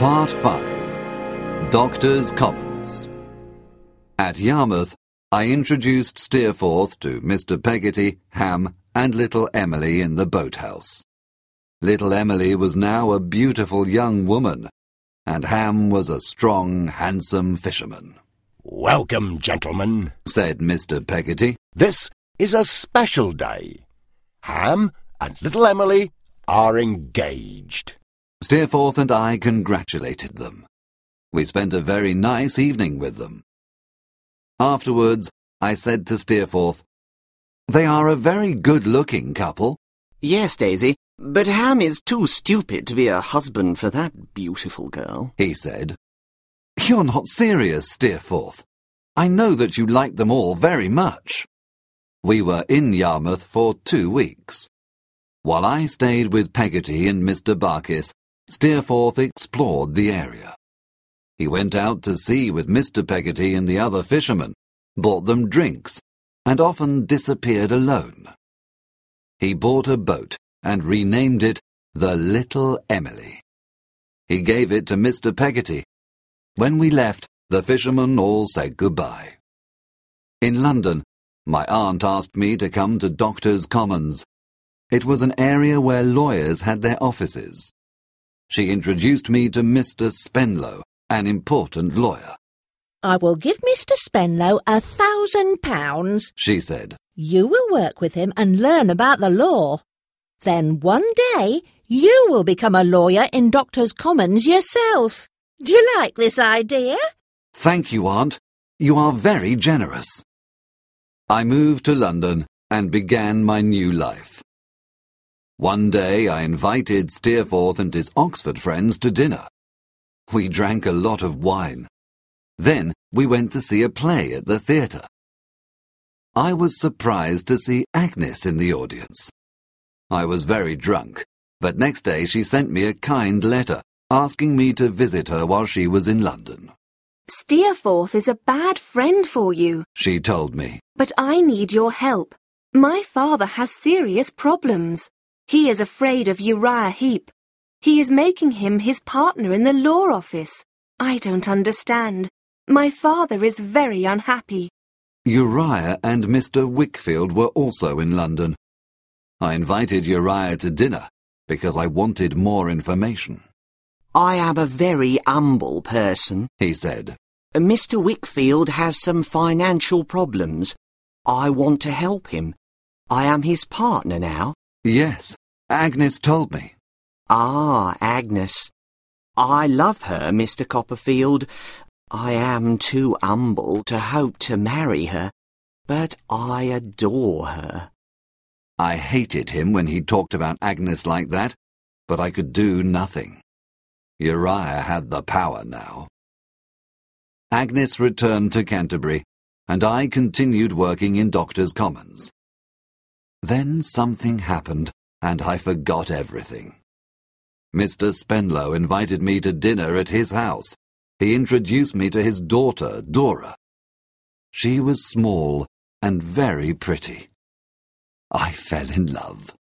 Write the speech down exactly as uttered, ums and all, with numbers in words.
Part five. Doctors' Commons. At Yarmouth, I introduced Steerforth to Mister Peggotty, Ham, and little Emily in the boathouse. Little Emily was now a beautiful young woman, and Ham was a strong, handsome fisherman. "Welcome, gentlemen," said Mister Peggotty. "This is a special day. Ham and little Emily are engaged." Steerforth and I congratulated them. We spent a very nice evening with them. Afterwards, I said to Steerforth, "They are a very good-looking couple." "Yes, Daisy, but Ham is too stupid to be a husband for that beautiful girl," he said. "You're not serious, Steerforth. I know that you like them all very much." We were in Yarmouth for two weeks. While I stayed with Peggotty and Mister Barkis, Steerforth explored the area. He went out to sea with Mister Peggotty and the other fishermen, bought them drinks, and often disappeared alone. He bought a boat and renamed it the Little Emily. He gave it to Mister Peggotty. When we left, the fishermen all said goodbye. In London, my aunt asked me to come to Doctors' Commons. It was an area where lawyers had their offices. She introduced me to Mister Spenlow, an important lawyer. "I will give Mister Spenlow a thousand pounds," she said. "You will work with him and learn about the law. Then one day you will become a lawyer in Doctors' Commons yourself. Do you like this idea?" "Thank you, Aunt. You are very generous." I moved to London and began my new life. One day I invited Steerforth and his Oxford friends to dinner. We drank a lot of wine. Then we went to see a play at the theatre. I was surprised to see Agnes in the audience. I was very drunk, but next day she sent me a kind letter asking me to visit her while she was in London. "Steerforth is a bad friend for you," she told me. "but I need your help. My father has serious problems. He is afraid of Uriah Heep. He is making him his partner in the law office. I don't understand. My father is very unhappy." Uriah and Mister Wickfield were also in London. I invited Uriah to dinner because I wanted more information. "I am a very humble person," he said. "Mister Wickfield has some financial problems. I want to help him. I am his partner now." "Yes, Agnes told me." "Ah, Agnes. I love her, Mister Copperfield. I am too humble to hope to marry her, but I adore her." I hated him when he talked about Agnes like that, but I could do nothing. Uriah had the power now. Agnes returned to Canterbury, and I continued working in Doctors' Commons. Then something happened, and I forgot everything. Mister Spenlow invited me to dinner at his house. He introduced me to his daughter, Dora. She was small and very pretty. I fell in love.